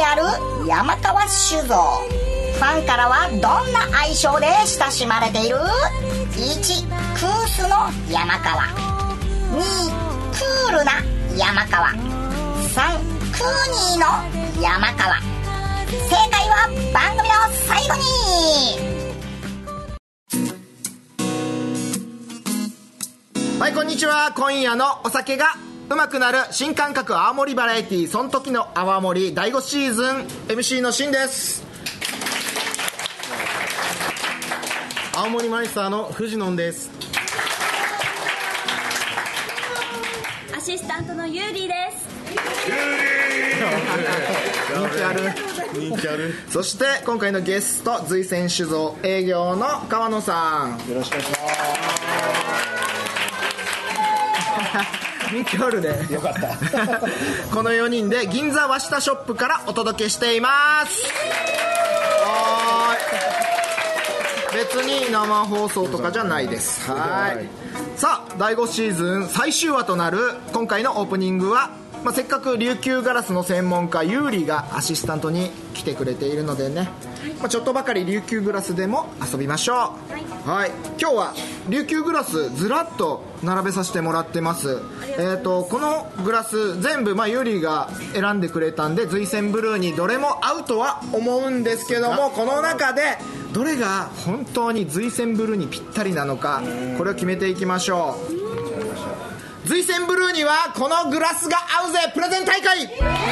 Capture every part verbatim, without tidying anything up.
にある山川酒造。ファンからはどんな愛称で親しまれている？いち、クースの山川。に、クールな山川。さん、クーニーの山川。正解は番組の最後に。 はい、こんにちは。今夜のお酒がうまくなる新感覚青森バラエティ、そん時の泡盛だいごシーズン エムシー のしんです。 青森マイスターの藤野です。 アシスタントのユーリーです。 人気ある人気ある。 そして今回のゲスト、随泉酒造営業の川野さん、 よろしくお願いします。 人気あるね。 よかったこのよにんで銀座和下ショップからお届けしています。はーい、別に生放送とかじゃないです。はい。さあ、だいごシーズン最終話となる今回のオープニングは、まあ、せっかく琉球ガラスの専門家ユーリがアシスタントに来てくれているのでね、まあ、ちょっとばかり琉球グラスでも遊びましょう。はい、はい、今日は琉球グラスずらっと並べさせてもらってます。えーとこのグラス全部、まあ、ユーリが選んでくれたんで随泉ブルーにどれも合うとは思うんですけども、この中でどれが本当に随泉ブルーにぴったりなのか、これを決めていきましょう。随泉ブルーにはこのグラスが合うぜプレゼン大会。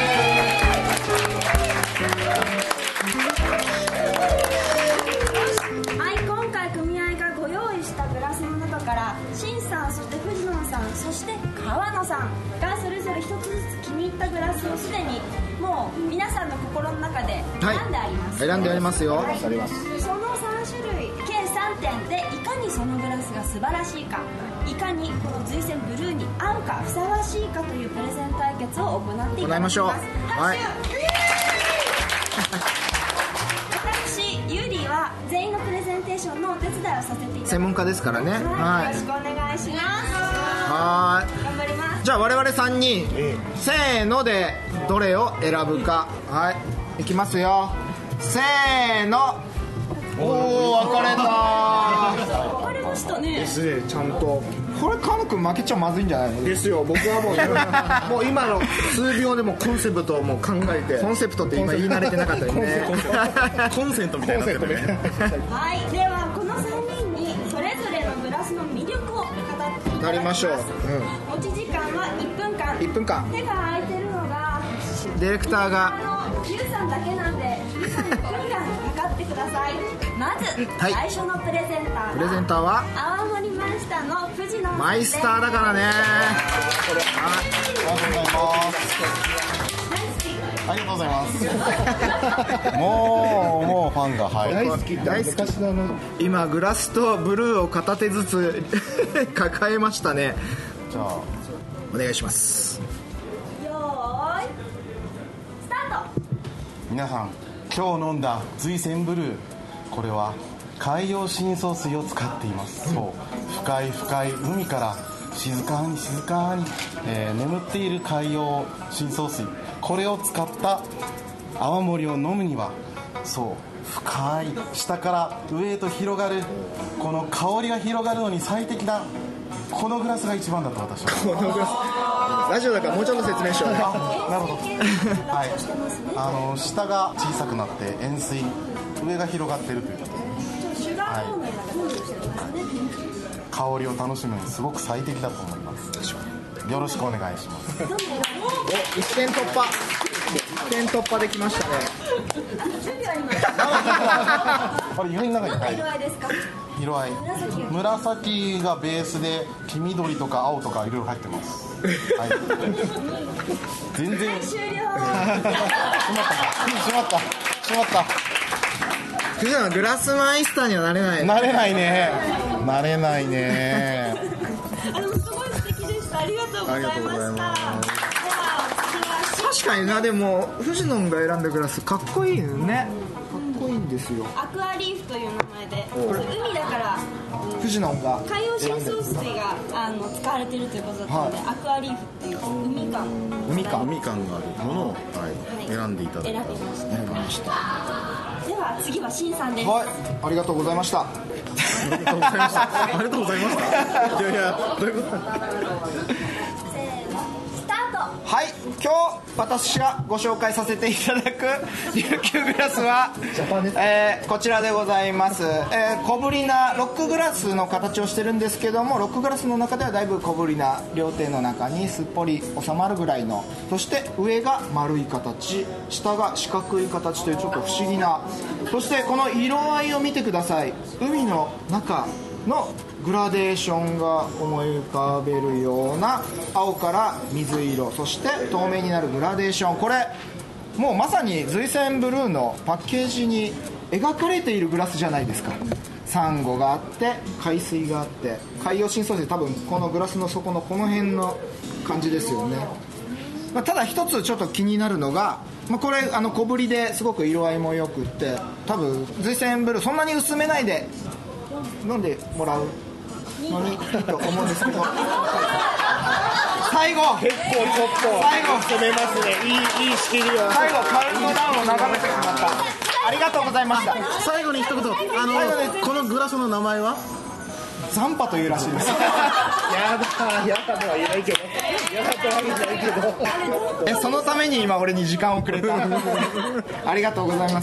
はい、今回組合がご用意したグラスの中からシンさん、そして藤野さん、そして川野さんがそれぞれ一つずつ気に入ったグラスをすでにもう皆さんの心の中で選んであります、 はい、選んでありますよ、 はい、そのさん種類計さんてんでいかにそのグラスが素晴らしいか、いかにこの随泉ブルーに合うかふさわしいかというプレゼン対決を行っていただきます。 行いましょう。はい、 私ユーリーは全員のプレゼンテーションのお手伝いをさせていただきます。 専門家ですからね。 はい、 はい、 よろしくお願いします。 はい、 頑張ります。 じゃあ我々さんにん、ええ、せーのでどれを選ぶか。はい、いきますよ。せーの。おお、分かれた。 分かれましたね。 ですね、ちゃんと。これ川野くん負けちゃまずいんじゃないのですよ。僕はもうもう今の数秒でもコンセプトをもう考えて。 コンセプトって今言い慣れてなかったよね。 コンセントみたいなね。 はい、ではこのさんにんにそれぞれのグラスの魅力を語っていただきます。 なりましょう。 持ち時間はいっぷんかん。 いっぷんかん。 手が空いてるのがディレクターがユウさんだけなんで、ユウさんいっぷんかんかかってください。まず、はい、最初のプレゼンターはプレゼンターは青森マイスターの藤野さんです。 マイスターだからね。 ありがとうございます。もうもうファンが、はい、 大好き大好き。今グラスとブルーを片手ずつ抱えましたね。 じゃあお願いします。 よーいスタート。 皆さん、今日飲んだ随泉ブルー、これは海洋深層水を使っています。そう深い深い海から静かに静かに、えー、眠っている海洋深層水、これを使った泡盛を飲むには、そう深い下から上へと広がるこの香りが広がるのに最適なこのグラスが一番だと私は。 このグラス、ラジオだからもうちょっと説明しよう。 なるほどはい、あの下が小さくなって塩水、上が広がっているということで、はい、香りを楽しむのにすごく最適だと思います。よろしくお願いします。 お、一点突破。一点突破できましたね。 これ意外に中に入る。 色合いですか？ 色合い紫がベースで黄緑とか青とかいろいろ入ってます。はい、全然終了。 しまったしまったしまった藤野、グラスマイスターにはなれない。 なれないね。なれないね。 あのすごい素敵でした。ありがとうございました。では次は確かにな。でも藤野が選んだグラスかっこいいよね。かっこいいんですよ。 アクアリーフという名前で、海だからフジノンが海洋深層水があの使われているということだったので、はい、アクアリーフっていう海感海感海感があるものを、はいはい、選んでいただいた。 選びました。選びました。では次はしんさんです。 はい、ありがとうございました。 ありがとうございました。ありがとうございました。いやいや、どういうこと？ はい、今日私がご紹介させていただく琉球グラスは、えー、こちらでございます、えー、小ぶりなロックグラスの形をしてるんですけども、ロックグラスの中ではだいぶ小ぶりな、両手の中にすっぽり収まるぐらいの、そして上が丸い形、下が四角い形というちょっと不思議な、そしてこの色合いを見てください。海の中のグラデーションが思い浮かべるような青から水色、そして透明になるグラデーション、これもうまさに瑞泉ブルーのパッケージに描かれているグラスじゃないですか。サンゴがあって海水があって海洋深層水、多分このグラスの底のこの辺の感じですよね。まあ、ただ一つちょっと気になるのが、まあ、これあの小ぶりですごく色合いもよくって、多分瑞泉ブルーそんなに薄めないで飲んでもらうのにいいと思うんですけど最後結構ちょっと最後攻めますね。いいいい仕切りを最後カウントダウンを眺めてしまった。ありがとうございました。 最後に一言、あのこのグラスの名前は残波というらしいです。 やだやだとは言えないけどやだとは言えないけどえそのために今俺に時間をくれたありがとうございます。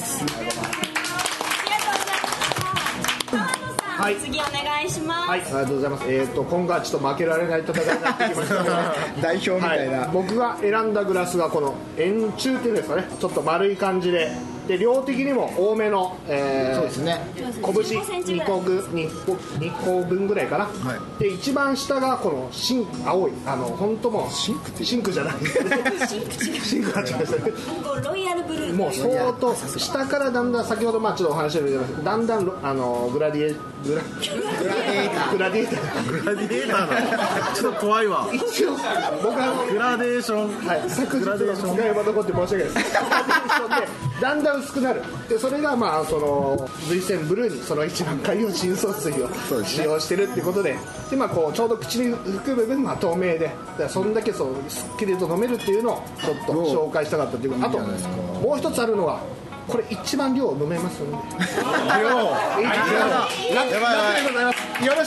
はい、次お願いします。 はい、ありがとうございます。えっ、ー、と今後はちょっと負けられない戦いになってきましたけど代表みたいな、 はい、僕が選んだグラスがこの円柱っていうんですかね、ちょっと丸い感じで、で量的にも多めの、えー、そうですね、拳にこぐにこぶんぐらいかな、はい、で一番下がこのシンク、青いあの本当もうシンクってシンクじゃないシンクシンクが違いましたね。 ロイヤルブルーもう相当下からだんだん、先ほどまあちょっとお話ししてるけど、だんだんあのグラディエグラグラデーターグラディエーターグラディエーターのちょっと怖いわ。 一応僕はグラデーション、 はい、昨日の使い場残って申し訳ないです。グラデーションでだんだん薄くなる。でそれがまあその瑞泉ブルーにその一番海洋深層水を使用してるってことで、でまあこうちょうど口に含む部分は透明で、だからそんだけそうすっきりと飲めるっていうのをちょっと紹介したかったっていうか、あともう一つあるのは。これ一番量飲めますので。量。やばいやばい。よろしくお願いします。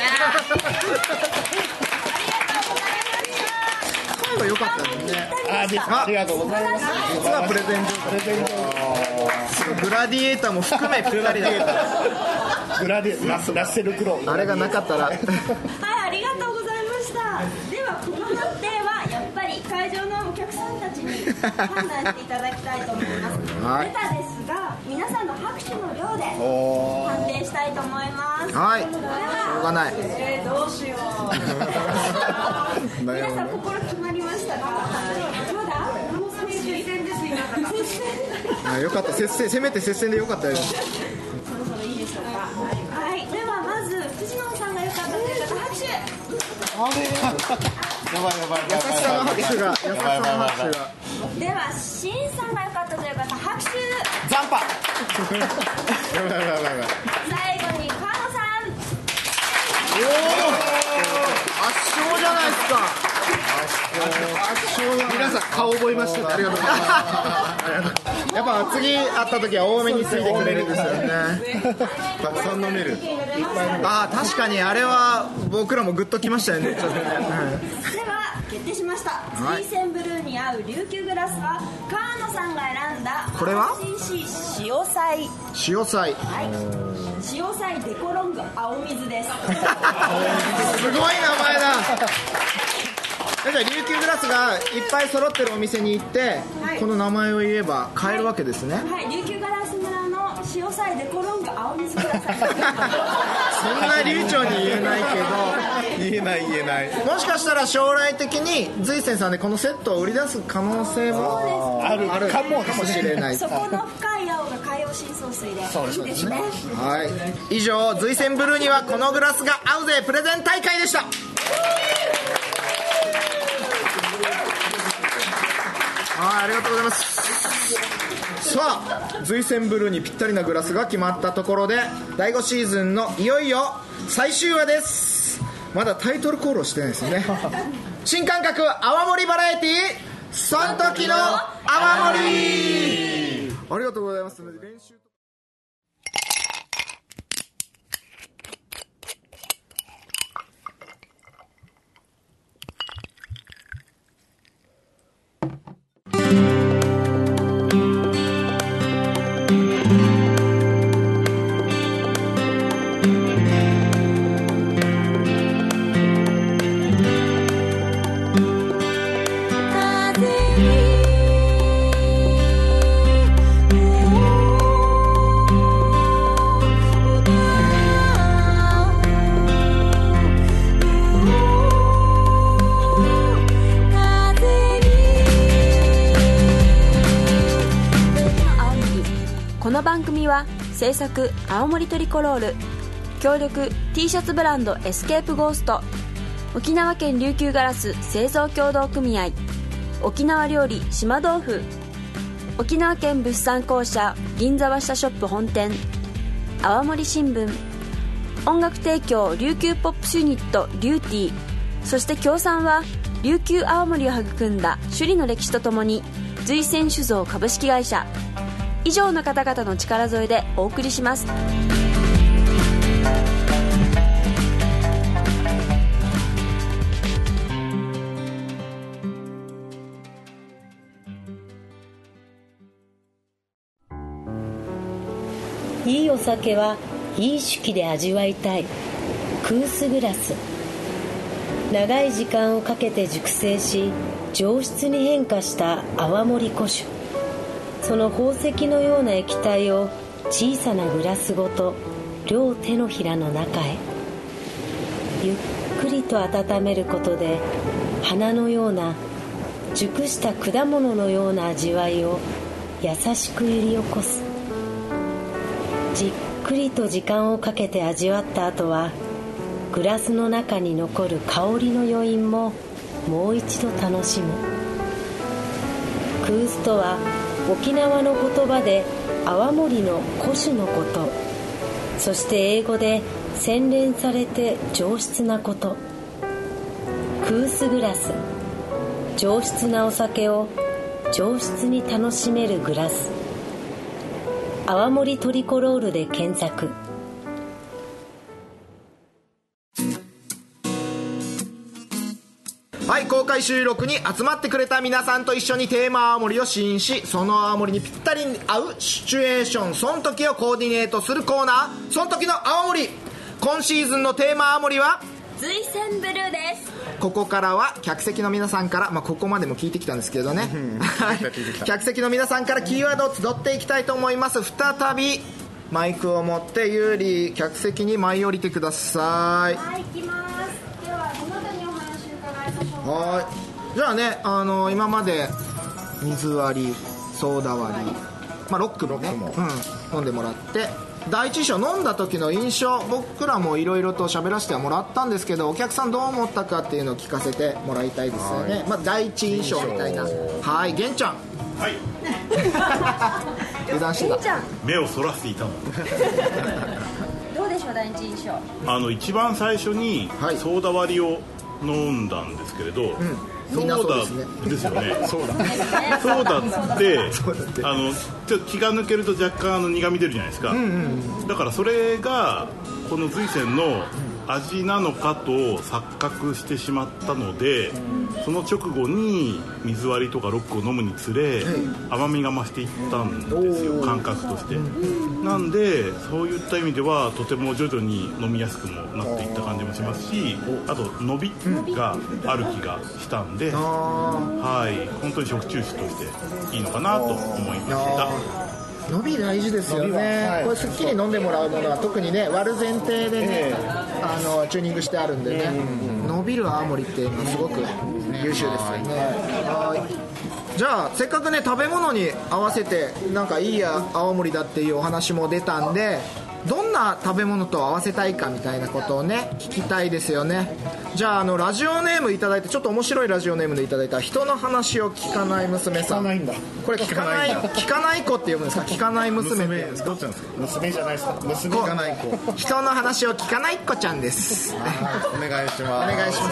最後良かったですね。 ありがとうございます。 実はプレゼント。プレゼント。グラディエーターも含めプラディエーター。グラディラスラッセルクロー。 あれがなかったら。 はい、ありがとうございました。ではこの判定はやっぱり会場のお客さんたちに判断していただきたいと思います。 はい、 ベタですが皆さんの拍手の量で判定したいと思います。 はい、しょうがない。 えー、どうしよう皆さん心決まりましたか？まだ？もう接戦です今から接戦あ、よかった、接戦、せめて接戦でよかったよ。 そろそろいいでしょうか。はい、ではまず藤野さんが良かったという方拍手。 あれやばいやばい、優しさの拍手が、優しさの拍手が。 ではしんさんが良かったという方拍手。 残波やばいやばいやばい。 最後に川野さん。 おお、圧勝じゃないですか。圧勝。 皆さん顔覚えました。ありがとうございます。 やっぱ次会った時は多めについてくれるんですよね。 たくさん飲める。 ああ、確かにあれは僕らもグッときましたよね。ちょっとね。 では決定しました。瑞泉ブルーに合う琉球グラスは川野さんが選んだこれはアールシーシー 潮彩。 潮彩。 はい。潮彩デコロング青水です。 すごい名前だ。じゃあ琉球グラスがいっぱい揃ってるお店に行って、はい、この名前を言えば買えるわけですね。 はい、琉球ガラス村の潮彩デコロング青水ください。 そんな流暢に言えないけど言えない言えない。 もしかしたら将来的に瑞泉さんでこのセットを売り出す可能性もあるかもしれない。 そこの深い青が海洋深層水でいいですね。 はい、以上瑞泉ブルーにはこのグラスが合うぜプレゼン大会でした。はい、ありがとうございます。 さあ瑞泉ブルーにぴったりなグラスが決まったところでだいごシーズンのいよいよ最終話です。まだタイトルコールをしてないですよね新感覚泡盛バラエティーそん時の泡盛。ありがとうございます。練習この番組は制作青森トリコロール、協力 T シャツブランドエスケープゴースト、沖縄県琉球ガラス製造協同組合、沖縄料理島豆腐、沖縄県物産公社銀座和下ショップ本店、青森新聞、音楽提供琉球ポップスユニットリューティー、そして協賛は琉球青森を育んだ首里の歴史とともに瑞泉酒造株式会社、以上の方々の力添えでお送りします。 いいお酒はいい酒器で味わいたい。クースグラス。長い時間をかけて熟成し上質に変化した泡盛古酒、その宝石のような液体を小さなグラスごと両手のひらの中へゆっくりと温めることで、花のような熟した果物のような味わいを優しく揺り起こす。じっくりと時間をかけて味わった後は、グラスの中に残る香りの余韻ももう一度楽しむ。クースとは沖縄の言葉で泡盛の古酒のこと、そして英語で洗練されて上質なこと。クースグラス、上質なお酒を上質に楽しめるグラス。泡盛トリコロールで検索。 はい、公開収録に集まってくれた皆さんと一緒にテーマ青森を試飲し、その青森にぴったりに合うシチュエーションそん時をコーディネートするコーナー、そん時の青森。今シーズンのテーマ青森は瑞泉ブルーです。 ここからは客席の皆さんから、まあ、ここまでも聞いてきたんですけどね客席の皆さんからキーワードを集っていきたいと思います。再びマイクを持って有利客席に舞い降りてください。 はい、行きます。ではどなたにお話を伺いましょうか。 はい、じゃあね、あの今まで水割り、ソーダ割り、まあ、ロックもね、うん、飲んでもらって、第一印象飲んだ時の印象、僕らもいろいろと喋らせてはもらったんですけど、お客さんどう思ったかっていうのを聞かせてもらいたいですよね。はい、まあ、第一印象みたいな。はい、玄ちゃん。 はい油断してた。 目をそらしていたのどうでしょう、第一印象。 あの一番最初にソーダ割りを飲んだんですけれど、うん、ソーダですよね。ソーダってあのちょっと気が抜けると若干あの苦味出るじゃないですか、うんうん、だからそれがこの瑞泉の味なのかと錯覚してしまったので、その直後に水割りとかロックを飲むにつれ甘みが増していったんですよ、感覚として。なんでそういった意味ではとても徐々に飲みやすくもなっていった感じもしますし、あと伸びがある気がしたんで、はい、本当に食中酒としていいのかなと思いました。 伸び大事ですよね、はい、これすっきり飲んでもらうものは特にね、割る前提でね、えー、あのチューニングしてあるんでね、うん、伸びる青森っていうのはすごく優秀ですよね。はい、じゃあせっかくね食べ物に合わせてなんかいい青森だっていうお話も出たんで、どんな食べ物と合わせたいかみたいなことをね聞きたいですよね。 じゃあ、あのラジオネームいただいて、ちょっと面白いラジオネームでいただいた人の話を聞かない娘さん。 聞かないんだ。 これ聞かない聞かない子って呼ぶんですか、聞かない娘って。 どっちなんですか。 娘じゃないですか。娘聞かない子。人の話を聞かない子ちゃんです。 お願いします。 お願いします。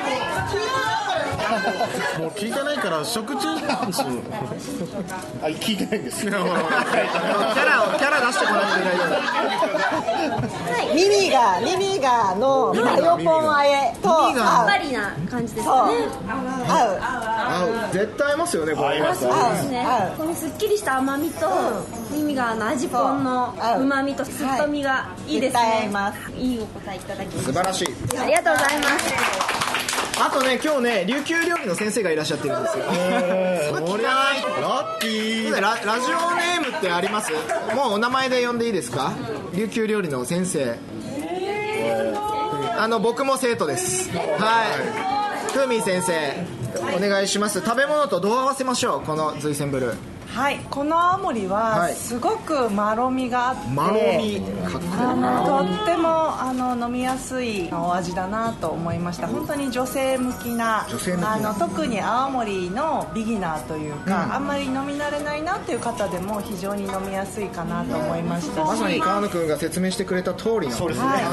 もう聞いてないから食中なんですよ。 あ、聞いてないんですよ。 キャラをキャラ出してこなくて大丈夫。 ミミガミミガのマヨポンあえとミミガさっぱりな感じですかね。 合う合う。絶対合いますよね、これ。 そうですね。このすっきりした甘みと耳がの味ぽんの旨味と酸っぱみがいいですね。いいお答えいただきました。 素晴らしい。 ありがとうございます。 あとね、今日ね、琉球料理の先生がいらっしゃってるんですよ。そりゃラッキー。ラ, ラジオネームってあります？もうお名前で呼んでいいですか？琉球料理の先生。あの僕も生徒です。はい。ふーみん先生、お願いします。食べ物とどう合わせましょう、この瑞泉ブルー。 はい、この青森はすごくまろみがあって、 まろみかっこいい。 あのとってもあの飲みやすいお味だなと思いました。本当に女性向きな、 女性向きなあの特に青森のビギナーというか、うん、あんまり飲み慣れないなっていう方でも非常に飲みやすいかなと思いました。 まさに川野くんが説明してくれた通りの。 そうですね。はい、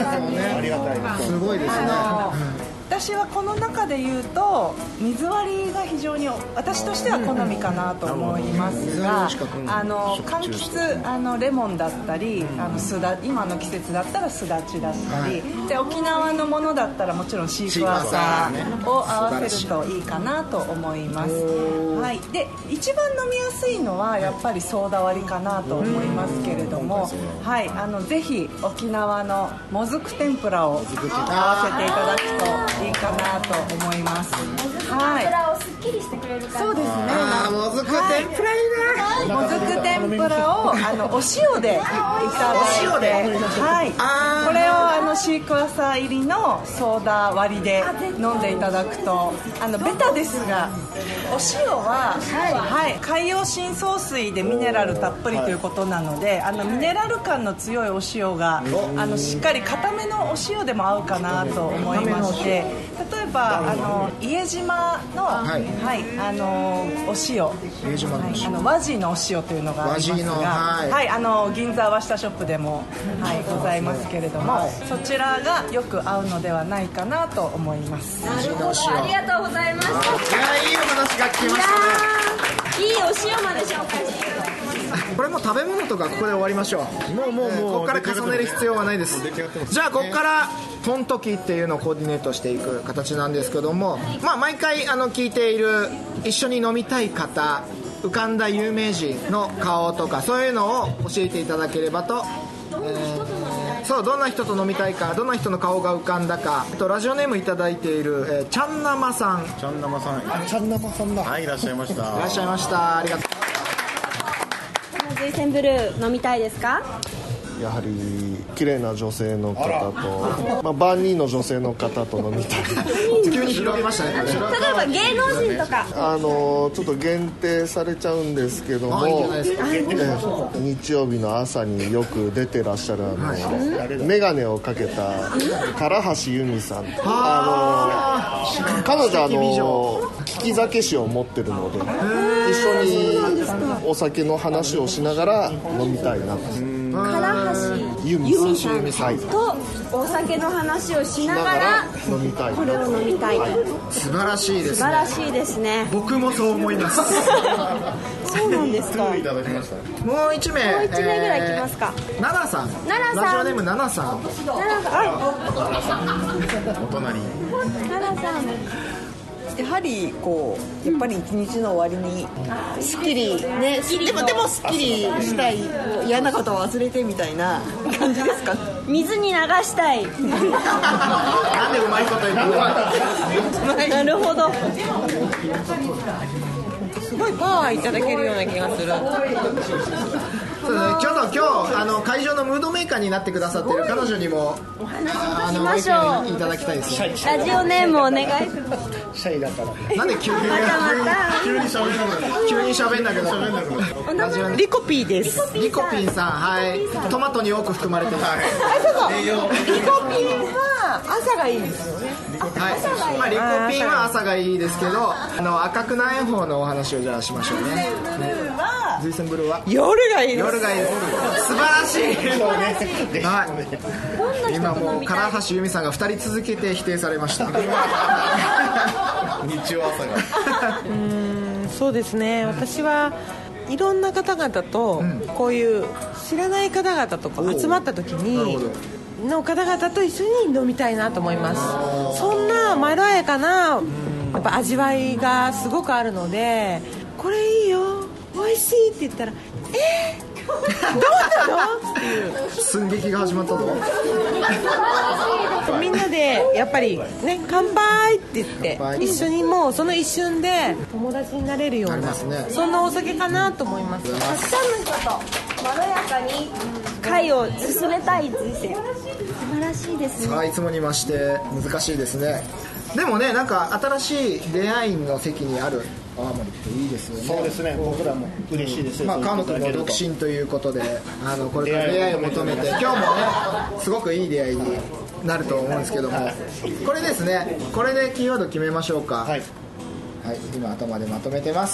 ありがたいです。 すごいですね。 私はこの中で言うと水割りが非常に私としては好みかなと思いますが、あの柑橘、あのレモンだったり、あのすだ今の季節だったらすだちだったり、で沖縄のものだったらもちろんシークワーサーを合わせるといいかなと思います。はい、で一番飲みやすいのはやっぱりソーダ割りかなと思いますけれども、はい、あのぜひ沖縄のもずく天ぷらを合わせていただくといいかなと思います。 もずく天ぷらをすっきりしてくれる感じ。 そうですね。 もずく天ぷらいいな。もずく天ぷらをあのお塩でいただいて、はい、これをあのシークワーサー入りのソーダ割りで飲んでいただくと、あのベタですが、お塩は、はい、海洋深層水でミネラルたっぷりということなので、あのミネラル感の強いお塩があのしっかり固めのお塩でも合うかなと思いまして、例えばあの家島の、はいはい、あのお塩、 家島のお塩、 はい、あの和地のお塩というのがありますが、はい、はい、あの銀座和下ショップでも、はい、ございますけれども、はい、そちらがよく合うのではないかなと思います。 なるほど、ありがとうございます。いや、 いいお話が聞きましたね。 いいお塩まで紹介していただきました。 これも食べ物とかここで終わりましょう。もうもうもう、えー、ここから重ねる必要はないです。じゃあここからトントキっていうのをコーディネートしていく形なんですけども、まあ毎回あの聞いている一緒に飲みたい方、浮かんだ有名人の顔とかそういうのを教えていただければと、えー、そう、どんな人と飲みたいか、どんな人の顔が浮かんだかと、ラジオネームいただいている、えー、ちゃんなまさん。 ちゃんなまさん、 ちゃんなまさんだ。 はい、いらっしゃいました。 いらっしゃいました。ありがとう。 瑞泉ブルー飲みたいですか？ やはり綺麗な女性の方と、まあ、万人の女性の方と飲みたい。 急に広げましたね。 例えば芸能人とか、 あのちょっと限定されちゃうんですけども、いいえ日曜日の朝によく出てらっしゃるあの、はい、メガネをかけた唐橋由美さん。あの彼女あの利き酒師を持ってるので、一緒にお酒の話をしながら飲みたいなと。 唐橋由美さんとお酒の話をしながら飲みたい、 これを飲みたい、はい、 素晴らしいですね。 素晴らしいですね。 僕もそう思います。 そうなんですか。 いただきました。 もう一名、 もう一名ぐらいいきますか。 えー、ナナさん。 ナナさん。 ラジオネームナナさん。 ナナさん。 お隣。 ナナさん。 やはりこうやっぱり一日の終わりにすっきりね、でもでもすっきりしたい、嫌なことを忘れてみたいな感じですか。 水に流したい。 なんでうまいこと言ったの。 なるほど。 すごいパワーいただけるような気がする。 そうね、ちょっと今日あの会場のムードメーカーになってくださっている彼女にもお話ししましょう。 いただきたいですね。 ラジオネームお願いします。 シャイだから。 なんで急にまたまた急に喋んなくなる。 急に喋んなくなる。 お名前リコピーです。 リコピンさん、はい。トマトに多く含まれてます。 はい、そうそう。リコピーはは朝がいいんですよね。 はい、まあ、リコピンは朝がいいですけど、あの赤くない方のお話をじゃあしましょうね。瑞泉ブルーは夜がいいです。 夜がいいです。素晴らしい。はい、今もう唐橋由美さんがふたり続けて否定されました。日曜朝がうーん、そうですね、私はいろんな方々とこういう知らない方々とか集まった時にの方々と一緒に飲みたいなと思います。そんなまろやかなやっぱ味わいがすごくあるので、これいいよ美味しいって言ったら、えーどうなのっていう寸劇が始まったぞ。 みんなでやっぱりね、乾杯って言って一緒にもうその一瞬で友達になれるような、ね、そんなお酒かなと思います。 たくさんの人とまろやかに会を進めたい人生、素晴らしいですね。 さあ、いつもに増して難しいですね。でもね、なんか新しい出会いの席にある泡盛っていいですよね。 そうですね、僕らも嬉しいですよ、 まあ、川野君も独身ということで、あのこれから出会いを求めて、今日もねすごくいい出会いになると思うんですけども、これですね、これでキーワード決めましょうか。はい、はい、今頭でまとめてます。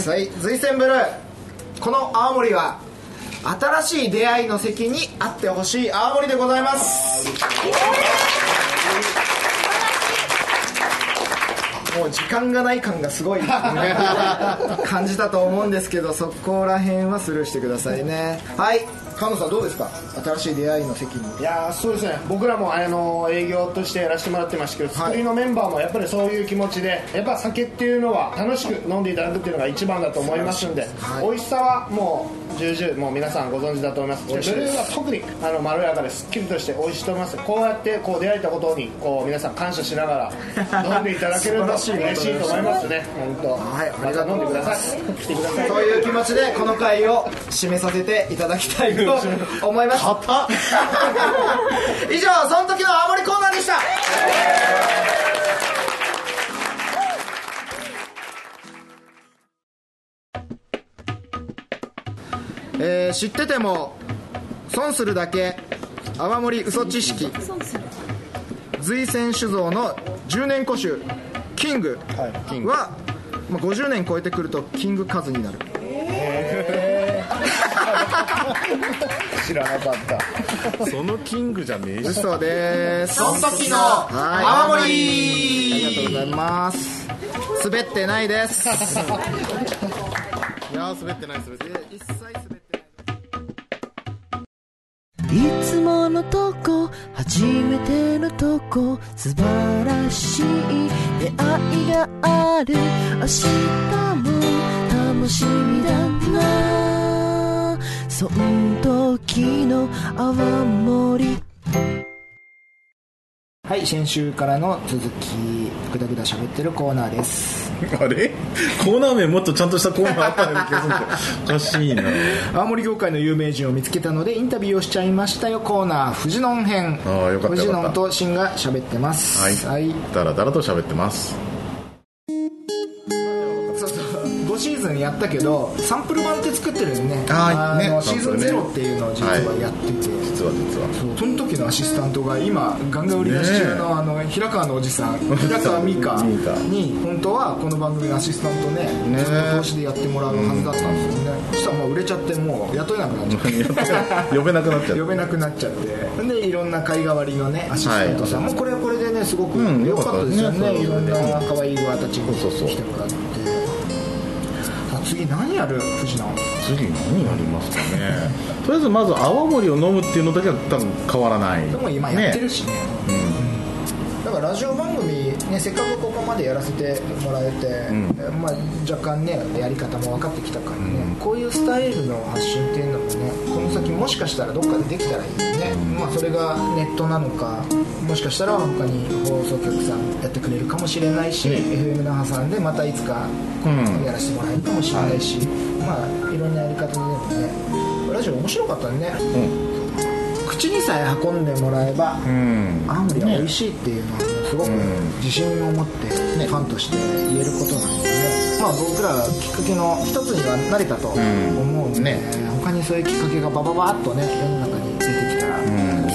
はい、瑞泉ブルー、この泡盛は新しい出会いの席にあってほしい泡盛でございます。もう時間がない感がすごい感じたと思うんですけど、そこら辺はスルーしてくださいね。はい、菅野さんどうですか、新しい出会いの席に。 いやそうですね、僕らもあの営業としてやらせてもらってましたけど、作りのメンバーもやっぱりそういう気持ちで、やっぱ酒っていうのは楽しく飲んでいただくっていうのが一番だと思いますんで、はい、美味しさはもう重々もう皆さんご存知だと思います。ブルーは特にあのまろやかですっきりとして美味しいと思います。こうやってこう出会えたことにこう皆さん感謝しながら飲んでいただけると嬉しいと思いますね。本当、はい、また飲んでください。来てください。 そういう気持ちでこの回を締めさせていただきたいと思います。以上、その時の青森コーナーでした。えー、知ってても損するだけ泡盛嘘知識、瑞泉酒造のじゅうねん古酒キングは、まあ、ごじゅうねん超えてくるとキングカズになる。 えー、知らなかった。そのキングじゃねえし。 嘘です。 その時の泡盛。ありがとうございます。滑ってないです。いや滑ってない滑ってない。一切滑ってない。 いつものとこ初めてのとこ素晴らしい出会いがある。明日も楽しみだな、そん時の泡盛。 はい、先週からの続き、ぐだぐだ喋ってるコーナーです。 あれコーナー名もっとちゃんとしたコーナーあったような気がするけどおかしいな。 青森業界の有名人を見つけたのでインタビューをしちゃいましたよコーナー、フジノン編。 ああ、よかったよかった。 フジノンとシンが喋ってます。 はい、はい、だらだらと喋ってます。 ごシーズンやったけどサンプル版って作ってるよね。 ああ、ね、 シーズンゼロっていうのを実はやってて、はい、 実は実はそ, その時のアシスタントが今ガンガン売り出し中 の, あの平川のおじさん平川美香に本当はこの番組のアシスタントねずっと投資でやってもらうはずだったんですよね。そしたらもう売れちゃってもう雇えなくなっちゃって呼べなくなっちゃって呼べなくなっちゃってでいろんな会代わりのねアシスタントさん、はい、もうこれはこれでねすごく良かったですよね、うん、いろんな可愛い子たちに来てもらって。次何やる藤野。 次何やりますかねとりあえずまず泡盛を飲むっていうのだけは多分変わらない。 でも今やってるしね、うん、だからラジオ番組、ね、せっかくここまでやらせてもらえて、うんまあ、若干ねやり方も分かってきたからね、うん、こういうスタイルの発信っていうのもねこの先もしかしたらどっかでできたらいいよね、うんまあ、それがネットなのかもしかしたら他に放送局さんやってくれるかもしれないし、うん、エフエム の挟んでまたいつかやらせてもらえるかもしれないし、うん、まあいろんなやり方でもねラジオ面白かったね、うん、口にさえ運んでもらえば、うん、青森は美味しいっていうのはすごく自信を持って、ね、ファンとして言えることなんでね、まあ、僕らきっかけの一つにはなれたと思うんで、うんね、他にそういうきっかけがバババッとね世の中に出てきたら、うん、す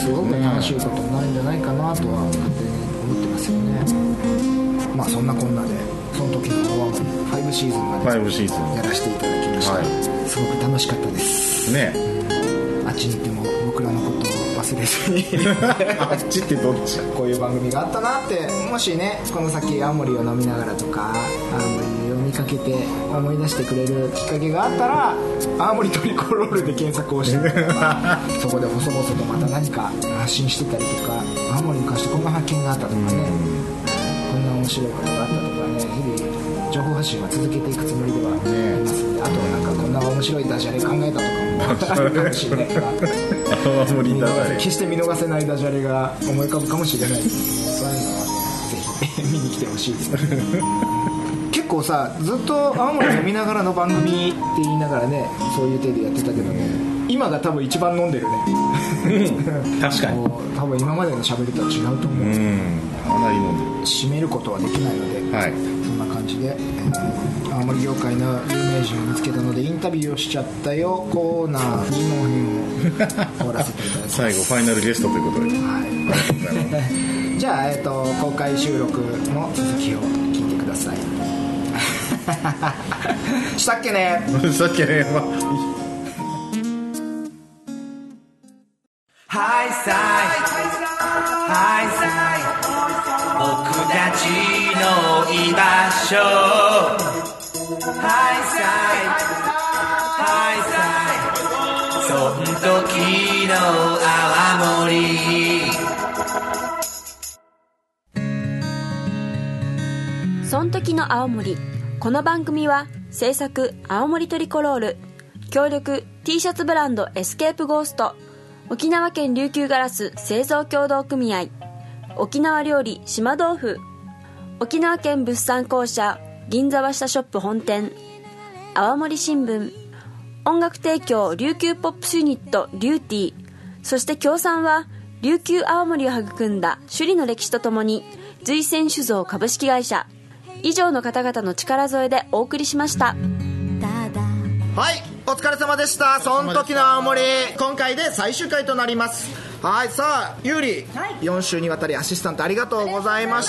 すごく楽しいことになるんじゃないかなとは勝手に思ってますよね。まあそんなこんなでその時の泡盛ファイブシーズンまでやらせていただきました、はい、すごく楽しかったですね。あっちに行っても僕らのことを忘れずにあっちってどっち？こういう番組があったなって、もしねこの先青森を飲みながらとか青森を見かけて思い出してくれるきっかけがあったら青森トリコロールで検索をしてそこで細々とまた何か発信してたりとか、青森に関してこんな発見があったとかね、こんな面白いことがあったとかね、日々情報発信は続けていくつもりではいますので、あとなんかこんな面白いダジャレ考えたとかもあるかもしれないから青森ダジャレ決して見逃せないダジャレが思い浮かぶかもしれないです。そういうのはぜひ見に来てほしいですね結構さずっと青森飲みながらの番組って言いながらねそういう手でやってたけどね、今が多分一番飲んでるね確かに多分今までの喋りとは違うと思う。うん、かなり飲んでる。締めることはできないので、はい、そんな感じで、えー、青森業界の有名人を見つけたのでインタビューをしちゃったよコーナーフリーノ編を終わらせていただきます最後ファイナルゲストということで、はい、じゃあ、えーと、公開収録の続きを聞いてくださいしたっけねしたっけねハイサイハイサイ僕たちの居場所ハイサイハイサイそん時の泡盛そん時の青森。この番組は制作青森トリコロール、協力 T シャツブランドエスケープゴースト、沖縄県琉球ガラス製造協同組合、沖縄料理島豆腐、沖縄県物産公社銀座和下ショップ本店、青森新聞、音楽提供琉球ポップスユニットリューティー、そして協賛は琉球青森を育んだ首里の歴史とともに瑞泉酒造株式会社、以上の方々の力添えでお送りしました。はい、 お疲れ様でした。そん時の青森、今回で最終回となります。はい、さあゆうり、はい、よん週にわたりアシスタントありがとうございました。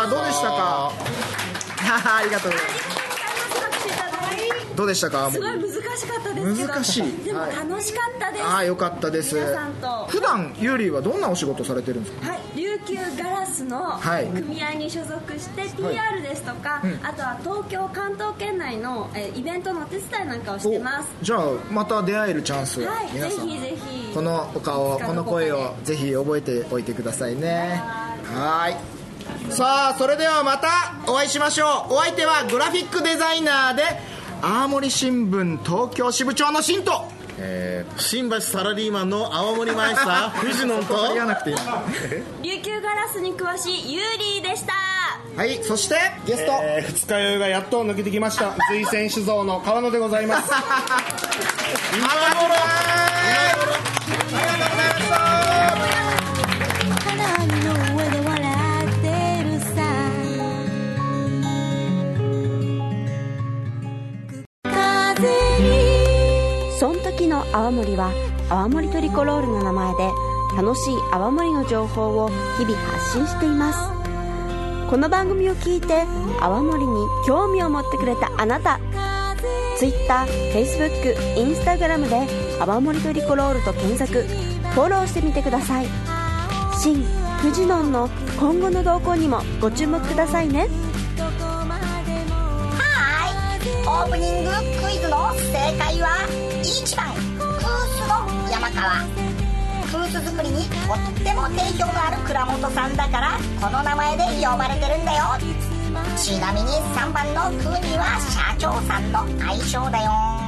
どうでしたかありがとうございます。どうでしたか。 すごい難しかったですけど難しい、 でも楽しかったです、はい、 ああよかったです。 皆さんと普段ゆうりはどんなお仕事されてるんですか。 はい、琉球ガラスの組合に所属して ティーアール ですとか、はい、うん、あとは東京関東圏内のえイベントのお手伝いなんかをしてます。 じゃあまた出会えるチャンス、はい、皆さんぜひぜひこのお顔この声をぜひ覚えておいてくださいね。はい、さあそれではまたお会いしましょう。お相手はグラフィックデザイナーで青森新聞東京支部長の新と、 えー、新橋サラリーマンの青森マイスター藤野と言わなくていい琉球ガラスに詳しいユーリーでした。 はい、そしてゲスト、 えー、二日酔いがやっと抜けてきました瑞泉酒造の川野でございます今頃今頃ありがとうございました。 そん時の青森は青森トリコロールの名前で楽しい青森の情報を日々発信しています。この番組を聞いて青森に興味を持ってくれたあなた、 Twitter、Facebook、Instagram で青森トリコロールと検索、フォローしてみてください。新フジノンの今後の動向にもご注目くださいね。 オープニングクイズの正解はいちばんクースの山川。クース作りにとっても定評のある倉本さんだからこの名前で呼ばれてるんだよ。ちなみにさんばんのクーには社長さんの愛称だよ。